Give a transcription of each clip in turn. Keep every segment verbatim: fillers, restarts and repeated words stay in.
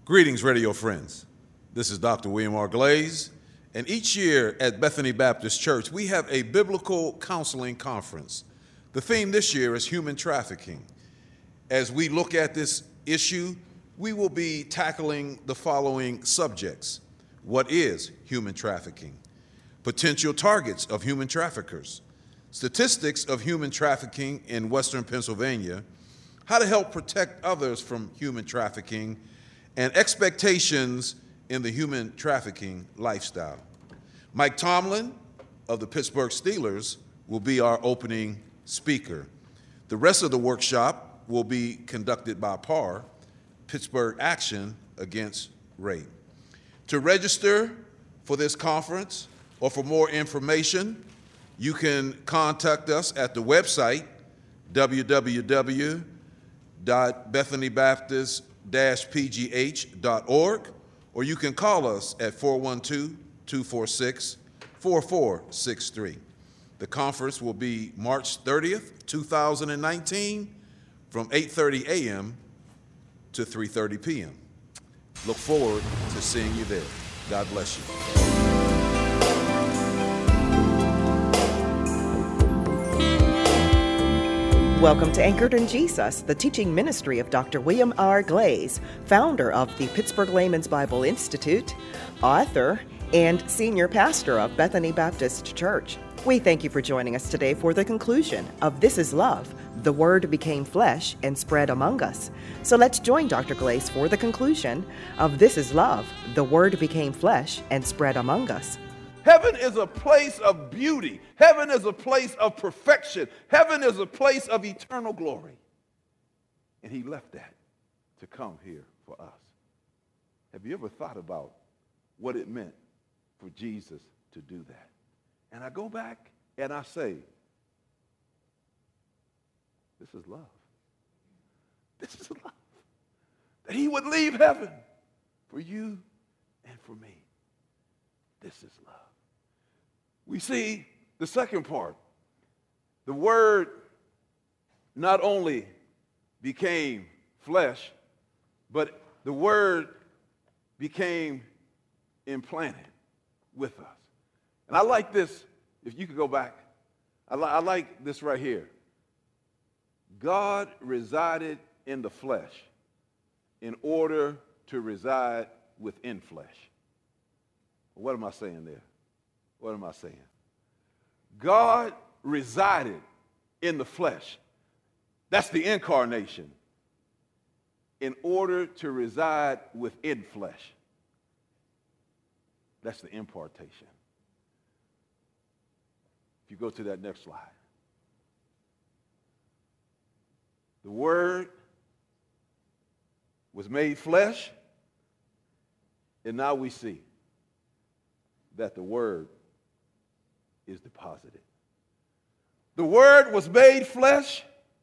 Greetings, radio friends. This is Doctor William R. Glaze, and each year at Bethany Baptist Church, we have a biblical counseling conference. The theme this year is human trafficking. As we look at this issue, we will be tackling the following subjects. What is human trafficking? Potential targets of human traffickers. Statistics of human trafficking in Western Pennsylvania. How to help protect others from human trafficking, and expectations in the human trafficking lifestyle. Mike Tomlin of the Pittsburgh Steelers will be our opening speaker. The rest of the workshop will be conducted by P A R, Pittsburgh Action Against Rape. To register for this conference or for more information, you can contact us at the website w w w dot bethany baptist dash p g h dot org, or you can call us at four one two, two four six, four four six three. The conference will be March thirtieth, two thousand nineteen, from eight thirty a m to three thirty p m Look forward to seeing you there. God bless you. Welcome to Anchored in Jesus, the teaching ministry of Doctor William R. Glaze, founder of the Pittsburgh Layman's Bible Institute, author, and senior pastor of Bethany Baptist Church. We thank you for joining us today for the conclusion of This is Love, the Word became flesh and spread among us. So let's join Doctor Glaze for the conclusion of This is Love, the Word became flesh and spread among us. Heaven is a place of beauty. Heaven is a place of perfection. Heaven is a place of eternal glory. And he left that to come here for us. Have you ever thought about what it meant for Jesus to do that? And I go back and I say, this is love. This is love. That he would leave heaven for you and for me. This is love. We see the second part. The Word not only became flesh, but the Word became implanted with us. And I like this, if you could go back, I, li- I like this right here. God resided in the flesh in order to reside within flesh. What am I saying there? What am I saying? God resided in the flesh. That's the incarnation. In order to reside within flesh. That's the impartation. If you go to that next slide. The Word was made flesh, and now we see that the Word is deposited. The Word was made flesh,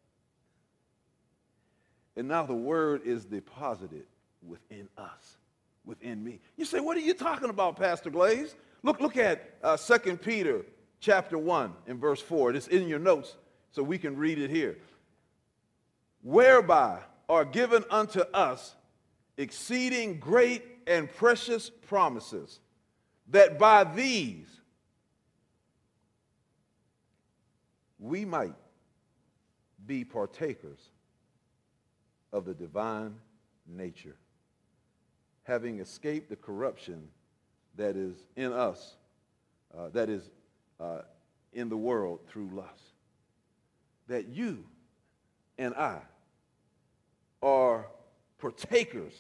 and now the Word is deposited within us, within me. You say, what are you talking about, Pastor Glaze? Look, look at uh, Second Peter chapter one and verse four. It's in your notes, so we can read it here. Whereby are given unto us exceeding great and precious promises, that by these we might be partakers of the divine nature, having escaped the corruption that is in us, uh, that is uh, in the world through lust. That you and I are partakers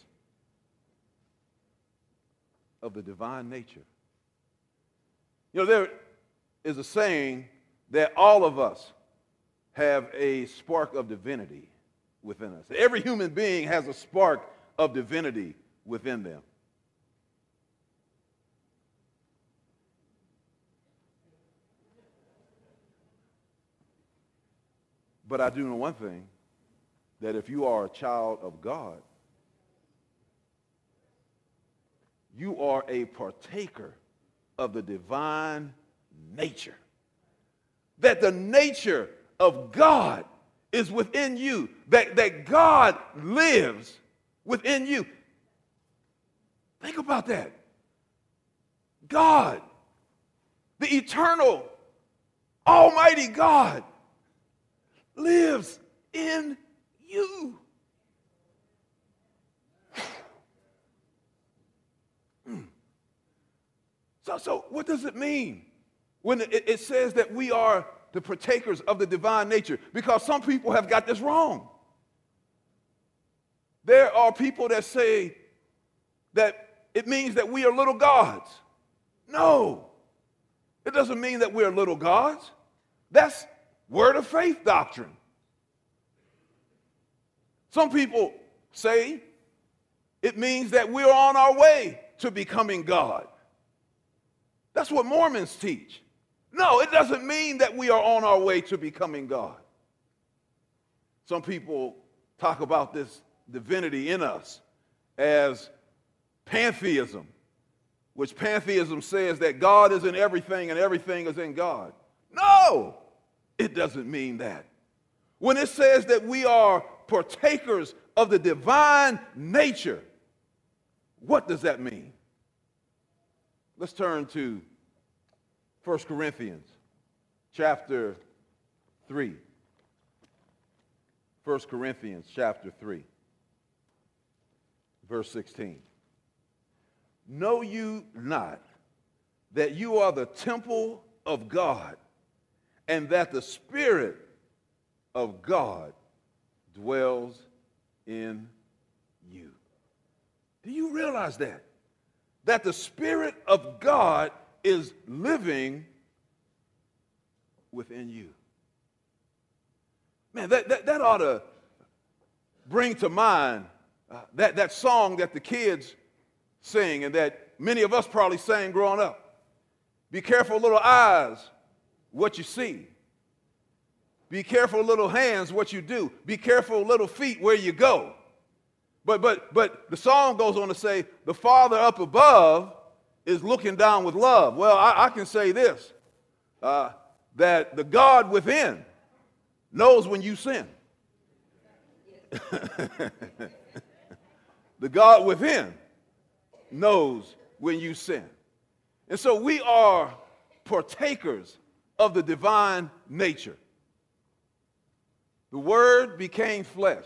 of the divine nature. You know, there is a saying that all of us have a spark of divinity within us. Every human being has a spark of divinity within them. But I do know one thing, that if you are a child of God, you are a partaker of the divine nature. That the nature of God is within you, that, that God lives within you. Think about that. God, the eternal, almighty God, lives in you. So, so what does it mean when it, it says that we are the partakers of the divine nature? Because some people have got this wrong. There are people that say that it means that we are little gods. No, it doesn't mean that we are little gods. That's word of faith doctrine. Some people say it means that we're on our way to becoming God. That's what Mormons teach. No, it doesn't mean that we are on our way to becoming God. Some people talk about this divinity in us as pantheism, which pantheism says that God is in everything and everything is in God. No, it doesn't mean that. When it says that we are partakers of the divine nature, what does that mean? Let's turn to First Corinthians chapter three. First Corinthians chapter three, verse sixteen. Know you not that you are the temple of God, and that the Spirit of God dwells in you? Do you realize that? That the Spirit of God is living within you. Man, that, that, that ought to bring to mind uh, that, that song that the kids sing and that many of us probably sang growing up. Be careful, little eyes, what you see. Be careful, little hands, what you do. Be careful, little feet, where you go. But, but, but the song goes on to say, the Father up above is looking down with love. Well, I, I can say this, uh, that the God within knows when you sin. The God within knows when you sin. And so we are partakers of the divine nature. The Word became flesh.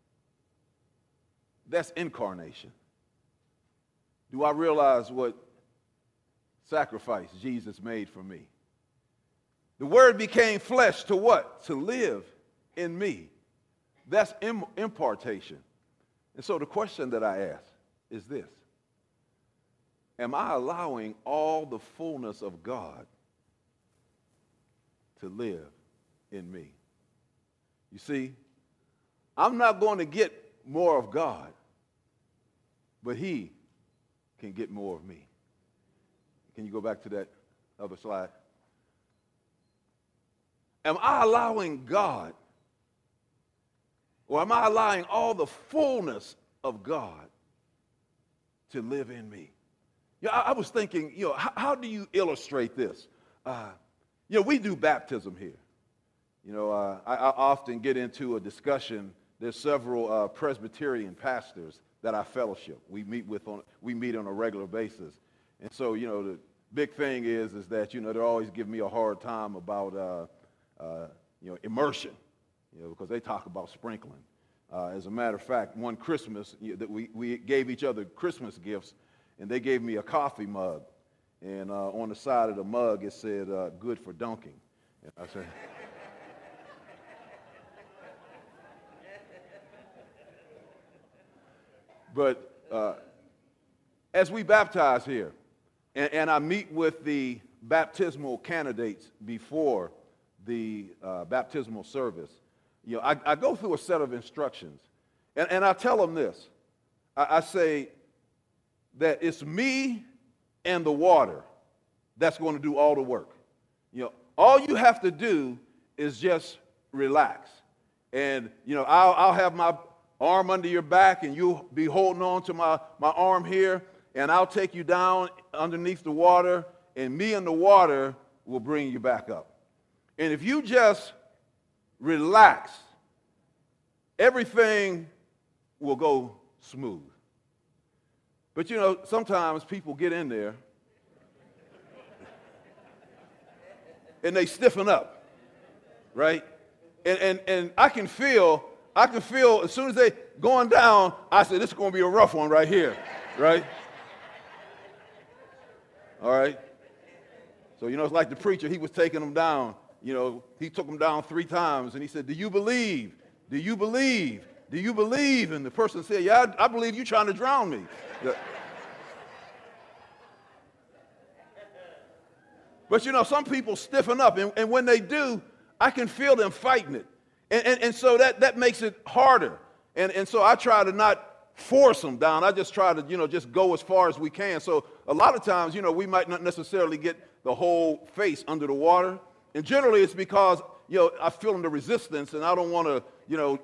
That's incarnation. Do I realize what sacrifice Jesus made for me? The Word became flesh to what? To live in me. That's im- impartation. And so the question that I ask is this: am I allowing all the fullness of God to live in me? You see, I'm not going to get more of God, but He can get more of me. Can you go back to that other slide? Am I allowing God, or am I allowing all the fullness of God to live in me? Yeah, I, I was thinking, you know, how, how do you illustrate this? Uh, you know, we do baptism here. You know, uh, I, I often get into a discussion. There's several uh, Presbyterian pastors that I fellowship. We meet with on we meet on a regular basis, and so you know the big thing is is that you know they're always giving me a hard time about uh, uh, you know immersion, you know, because they talk about sprinkling. Uh, as a matter of fact, one Christmas you know, that we we gave each other Christmas gifts, and they gave me a coffee mug, and uh, on the side of the mug it said uh, "Good for dunking." And I said. But uh, as we baptize here, and, and I meet with the baptismal candidates before the uh, baptismal service, you know, I, I go through a set of instructions, and, and I tell them this. I, I say that it's me and the water that's going to do all the work. You know, all you have to do is just relax, and you know, I'll, I'll have my arm under your back, and you'll be holding on to my, my arm here, and I'll take you down underneath the water, and me and the water will bring you back up. And if you just relax, everything will go smooth. But, you know, sometimes people get in there and they stiffen up, right? And, and, and I can feel, I can feel as soon as they going down, I said, this is going to be a rough one right here, right? All right? So, you know, it's like the preacher, he was taking them down. You know, he took them down three times, and he said, do you believe? Do you believe? Do you believe? And the person said, yeah, I, I believe you're trying to drown me. But, you know, some people stiffen up, and, and when they do, I can feel them fighting it. And, and, and so that, that makes it harder. And, and so I try to not force them down. I just try to, you know, just go as far as we can. So a lot of times, you know, we might not necessarily get the whole face under the water. And generally it's because, you know, I feel the resistance, and I don't want to, you know,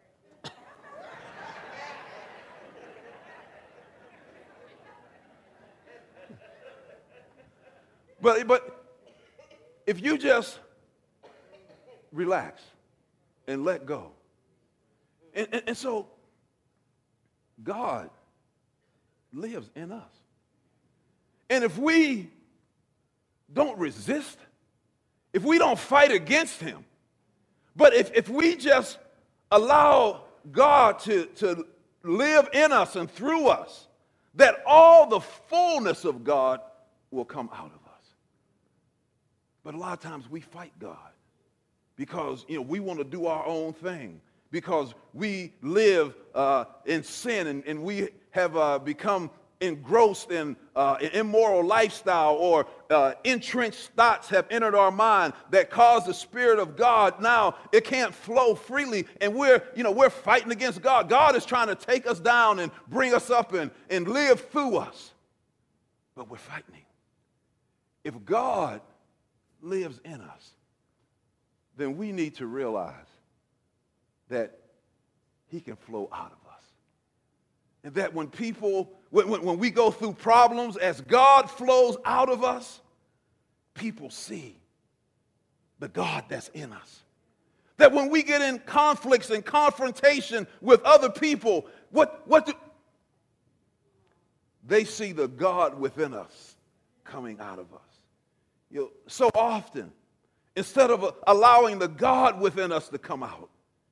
But, but if you just relax and let go. And, and, and so God lives in us. And if we don't resist, if we don't fight against him, but if, if we just allow God to, to live in us and through us, that all the fullness of God will come out of us. But a lot of times we fight God because, you know, we want to do our own thing, because we live uh, in sin, and, and we have uh, become engrossed in uh, an immoral lifestyle, or uh, entrenched thoughts have entered our mind that cause the Spirit of God, now it can't flow freely, and we're, you know, we're fighting against God. God is trying to take us down and bring us up and, and live through us, but we're fighting him. If God lives in us, then we need to realize that he can flow out of us. And that when people, when, when, when we go through problems, as God flows out of us, people see the God that's in us. That when we get in conflicts and confrontation with other people, what, what do, they see the God within us coming out of us. You know, so often, instead of uh, allowing the God within us to come out,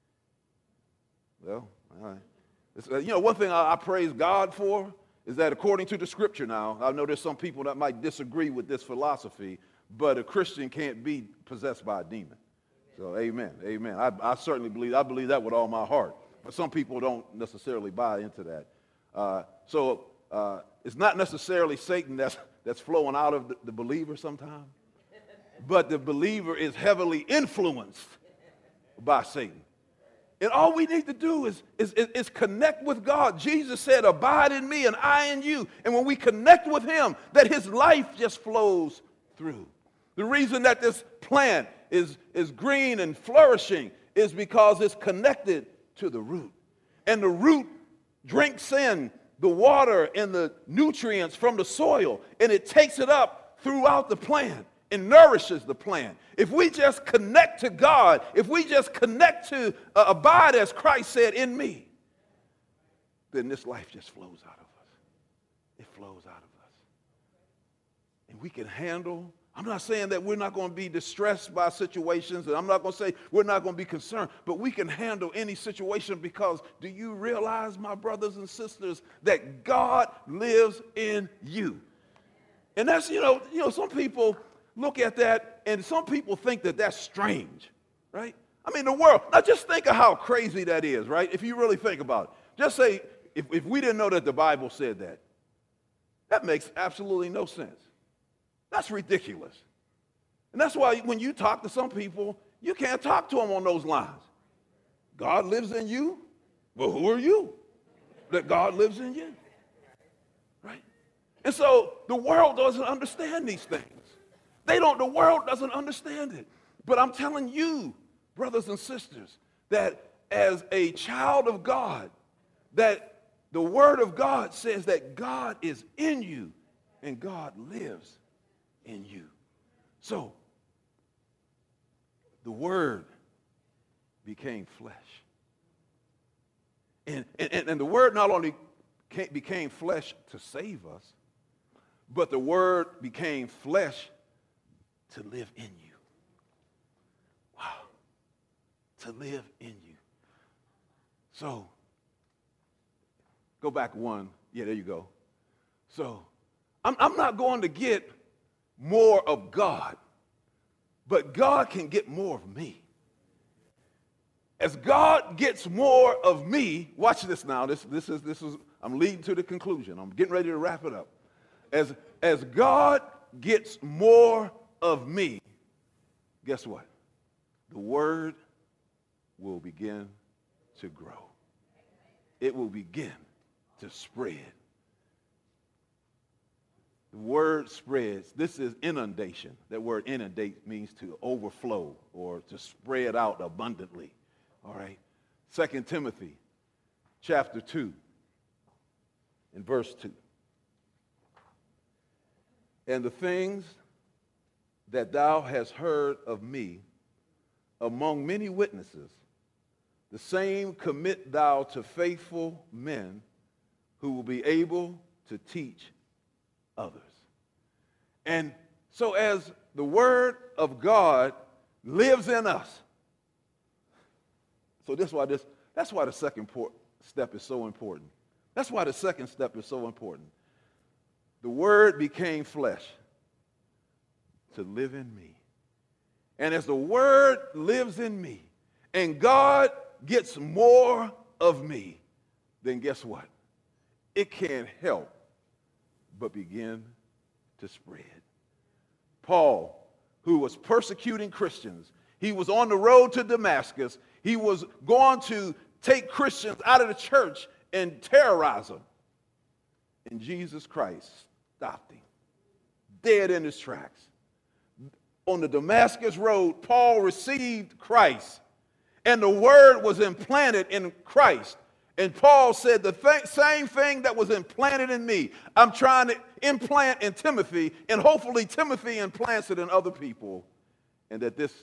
well, all right. It's, uh, you know, one thing I, I praise God for is that according to the scripture now, I know there's some people that might disagree with this philosophy, but a Christian can't be possessed by a demon. So amen, amen. I, I certainly believe, I believe that with all my heart. But some people don't necessarily buy into that. Uh, so uh, it's not necessarily Satan that's that's flowing out of the, the believer sometimes, but the believer is heavily influenced by Satan. And all we need to do is, is, is, is connect with God. Jesus said, abide in me and I in you. And when we connect with him, that his life just flows through. The reason that this plant is, is green and flourishing is because it's connected to the root. And the root drinks in the water and the nutrients from the soil, and it takes it up throughout the plant and nourishes the plant. If we just connect to God, if we just connect to uh, abide as Christ said in me, then this life just flows out of us. It flows out of us. And we can handle, I'm not saying that we're not going to be distressed by situations, and I'm not going to say we're not going to be concerned, but we can handle any situation, because do you realize, my brothers and sisters, that God lives in you? And that's, you know, you know, some people look at that, and some people think that that's strange, right? I mean, the world, now just think of how crazy that is, right? If you really think about it. Just say, if, if we didn't know that the Bible said that, that makes absolutely no sense. That's ridiculous. And that's why when you talk to some people, you can't talk to them on those lines. God lives in you? Well, who are you that God lives in you? Right? And so the world doesn't understand these things. They don't, the world doesn't understand it. But I'm telling you, brothers and sisters, that as a child of God, that the Word of God says that God is in you and God lives in you. So, the Word became flesh. And, and, and the Word not only became flesh to save us, but the Word became flesh to live in you. Wow. To live in you. So, go back one. Yeah, there you go. So, I'm, I'm not going to get more of God, but God can get more of me. As God gets more of me, watch this now. This, this is, this is, I'm leading to the conclusion. I'm getting ready to wrap it up. As, as God gets more of me, guess what? The Word will begin to grow. It will begin to spread. The Word spreads. This is inundation. That word inundate means to overflow or to spread out abundantly. All right. Second Timothy chapter two and verse two. And the things that thou hast heard of me among many witnesses, the same commit thou to faithful men who will be able to teach others. And so as the Word of God lives in us, so that's why this, that's why the second step is so important. That's why the second step is so important. The Word became flesh to live in me. And as the Word lives in me, and God gets more of me, then guess what? It can't help but begin to spread. Paul, who was persecuting Christians, he was on the road to Damascus. He was going to take Christians out of the church and terrorize them. And Jesus Christ stopped him, dead in his tracks. On the Damascus road, Paul received Christ, and the Word was implanted in Christ. And Paul said the th- same thing that was implanted in me, I'm trying to implant in Timothy, and hopefully Timothy implants it in other people, and that this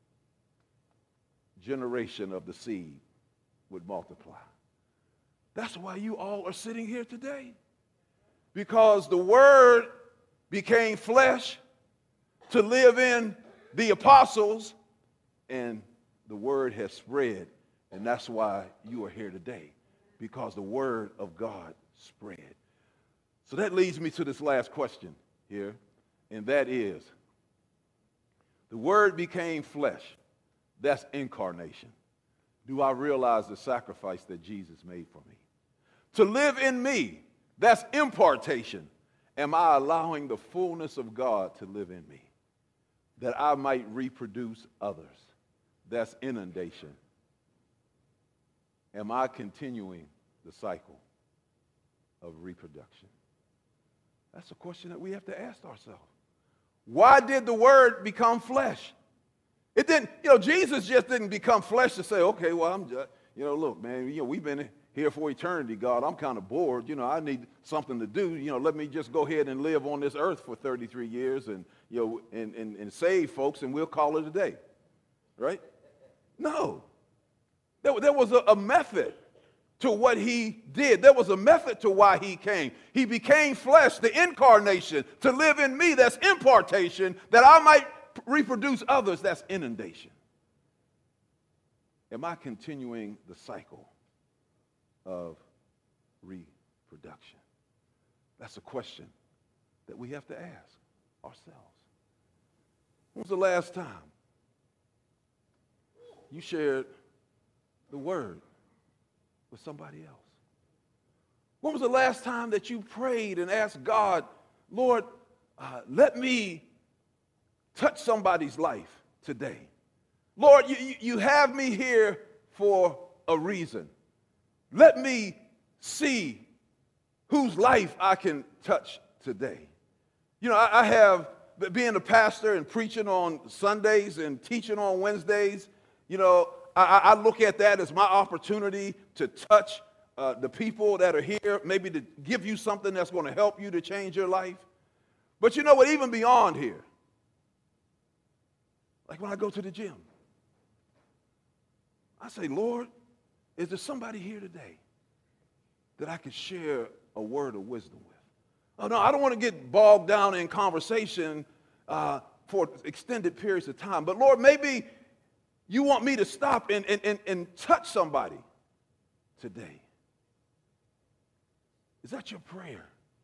generation of the seed would multiply. That's why you all are sitting here today. Because the Word became flesh to live in the apostles, and the Word has spread. And that's why you are here today, because the Word of God spread. So that leads me to this last question here, and that is, the Word became flesh. That's incarnation. Do I realize the sacrifice that Jesus made for me? To live in me, that's impartation. Am I allowing the fullness of God to live in me, that I might reproduce others? That's inundation. Am I continuing the cycle of reproduction? That's a question that we have to ask ourselves. Why did the Word become flesh? It didn't, you know, Jesus just didn't become flesh to say, okay, well, I'm just, you know, look, man, you know, we've been here for eternity, God. I'm kind of bored. You know, I need something to do. You know, let me just go ahead and live on this earth for thirty-three years and, you know, and, and, and save folks, and we'll call it a day. Right? No. There, there was a, a method to what he did. There was a method to why he came. He became flesh, the incarnation, to live in me. That's impartation, that I might reproduce others. That's inundation. Am I continuing the cycle of reproduction? That's a question that we have to ask ourselves. When was the last time you shared the Word with somebody else? When was the last time that you prayed and asked God, Lord, uh, let me touch somebody's life today? Lord, you, you have me here for a reason. Let me see whose life I can touch today. You know, I, I have, being a pastor and preaching on Sundays and teaching on Wednesdays, you know, I, I look at that as my opportunity to touch uh, the people that are here, maybe to give you something that's going to help you to change your life. But you know what, even beyond here, like when I go to the gym, I say, Lord, is there somebody here today that I could share a word of wisdom with. Oh, no, I don't want to get bogged down in conversation uh, for extended periods of time. But, Lord, maybe you want me to stop and, and, and, and touch somebody today. Is that your prayer?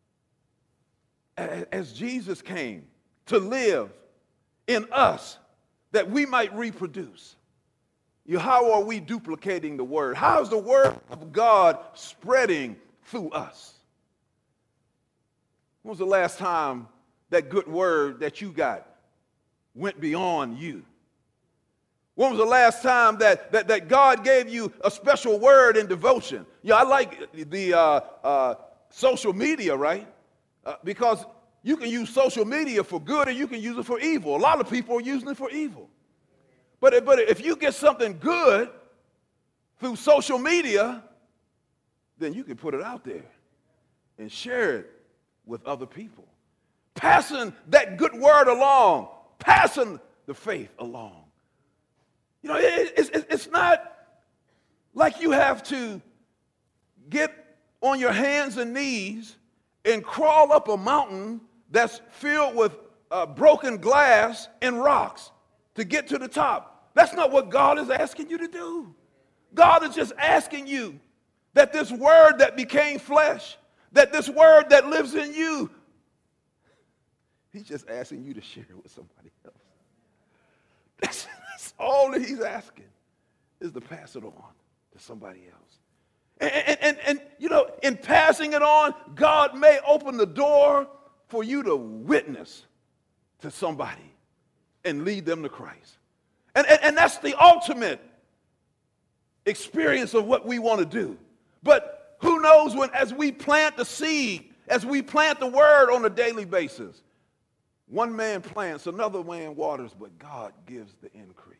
As Jesus came to live in us, that we might reproduce. You, how are we duplicating the word? How is the word of God spreading through us? When was the last time that good word that you got went beyond you? When was the last time that, that, that God gave you a special word in devotion? Yeah, I like the uh, uh, social media, right? Uh, because you can use social media for good and you can use it for evil. A lot of people are using it for evil. But, but if you get something good through social media, then you can put it out there and share it with other people. Passing that good word along, passing the faith along. You know, it, it, it's not like you have to get on your hands and knees and crawl up a mountain that's filled with uh, broken glass and rocks to get to the top. That's not what God is asking you to do. God is just asking you that this word that became flesh, that this word that lives in you, he's just asking you to share it with somebody else. That's, that's all that he's asking, is to pass it on to somebody else. And, and, and, and, you know, in passing it on, God may open the door for you to witness to somebody and lead them to Christ. And, and, and that's the ultimate experience of what we want to do. But who knows when, as we plant the seed, as we plant the word on a daily basis, one man plants, another man waters, but God gives the increase.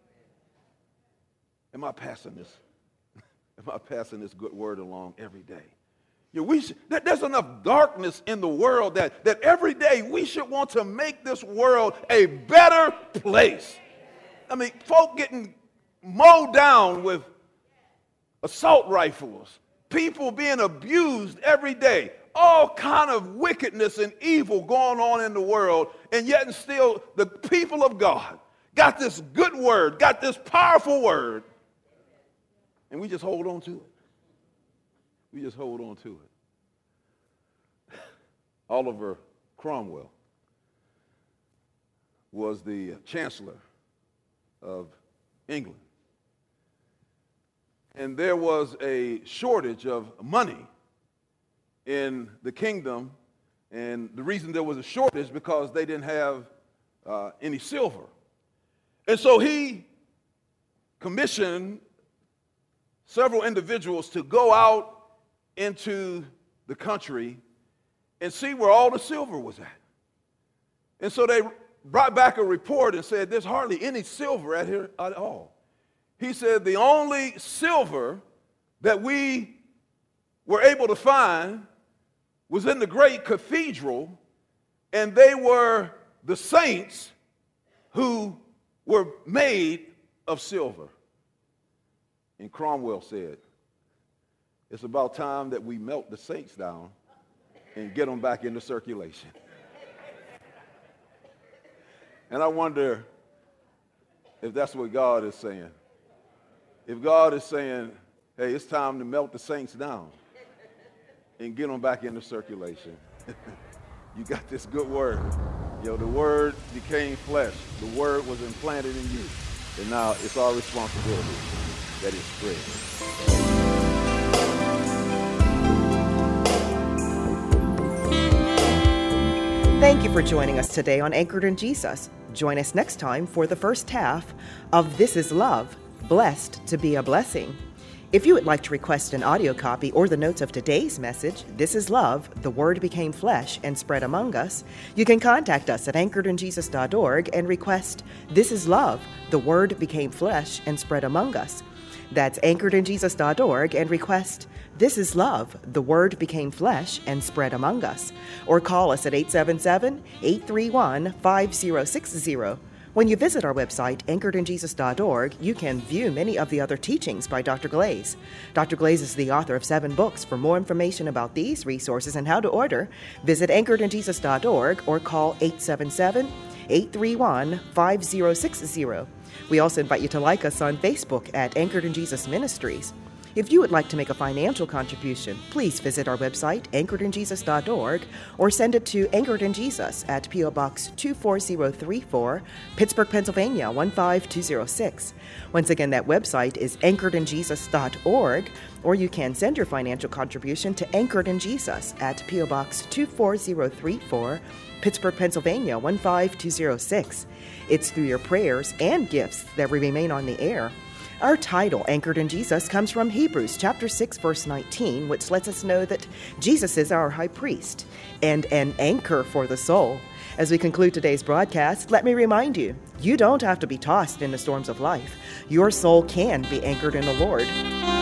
Am I passing this? Am I passing this good word along every day? You know, we should, there's enough darkness in the world that, that every day we should want to make this world a better place. I mean, folk getting mowed down with assault rifles, people being abused every day, all kind of wickedness and evil going on in the world, and yet and still the people of God got this good word, got this powerful word, and we just hold on to it. We just hold on to it. Oliver Cromwell was the chancellor of England. And there was a shortage of money in the kingdom, and the reason there was a shortage because they didn't have uh, any silver. And so he commissioned several individuals to go out into the country and see where all the silver was at. And so they brought back a report and said, there's hardly any silver at here at all. He said, the only silver that we were able to find was in the great cathedral, and they were the saints who were made of silver. And Cromwell said, it's about time that we melt the saints down and get them back into circulation. And I wonder if that's what God is saying. If God is saying, hey, it's time to melt the saints down and get them back into circulation. You got this good word. You know, the word became flesh. The word was implanted in you. And now it's our responsibility that it spreads. Thank you for joining us today on Anchored in Jesus. Join us next time for the first half of This is Love, Blessed to be a Blessing. If you would like to request an audio copy or the notes of today's message, This is Love, the Word Became Flesh and Spread Among Us, you can contact us at anchored in jesus dot org and request This is Love, the Word Became Flesh and Spread Among Us. That's anchored in jesus dot org and request This is Love, the Word Became Flesh and Spread Among Us. Or call us at eight seven seven, eight three one, five zero six zero. When you visit our website, anchored in jesus dot org, you can view many of the other teachings by Doctor Glaze. Doctor Glaze is the author of seven books. For more information about these resources and how to order, visit anchored in jesus dot org or call eight seven seven, eight three one, five zero six zero. We also invite you to like us on Facebook at Anchored in Jesus Ministries. If you would like to make a financial contribution, please visit our website, anchored in jesus dot org, or send it to Anchored in Jesus at P O. Box two four zero three four, Pittsburgh, Pennsylvania one five two zero six. Once again, that website is anchored in jesus dot org, or you can send your financial contribution to Anchored in Jesus at P O. Box two four zero three four, Pittsburgh, Pennsylvania one five two zero six. It's through your prayers and gifts that we remain on the air. Our title, Anchored in Jesus, comes from Hebrews chapter six, verse nineteen, which lets us know that Jesus is our high priest and an anchor for the soul. As we conclude today's broadcast, let me remind you, you don't have to be tossed in the storms of life. Your soul can be anchored in the Lord.